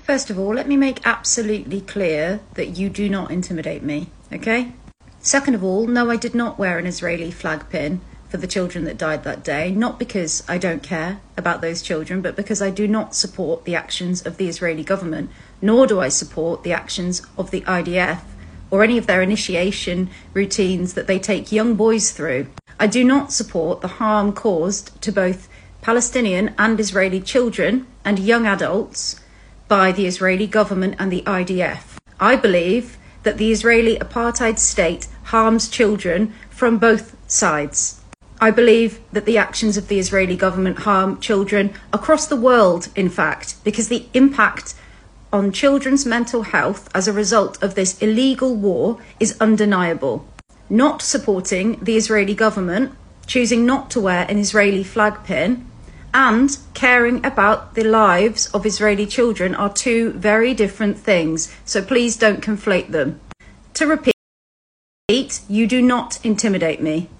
First of all, let me make absolutely clear that you do not intimidate me, okay? Second of all, no, I did not wear an Israeli flag pin for the children that died that day, not because I don't care about those children, but because I do not support the actions of the Israeli government, nor do I support the actions of the IDF or any of their initiation routines that they take young boys through. I do not support the harm caused to both Palestinian and Israeli children and young adults by the Israeli government and the IDF. I believe that the Israeli apartheid state harms children from both sides. I believe that the actions of the Israeli government harm children across the world, in fact, because the impact on children's mental health as a result of this illegal war is undeniable. Not supporting the Israeli government, choosing not to wear an Israeli flag pin, and caring about the lives of Israeli children are two very different things, so please don't conflate them. To repeat, you do not intimidate me.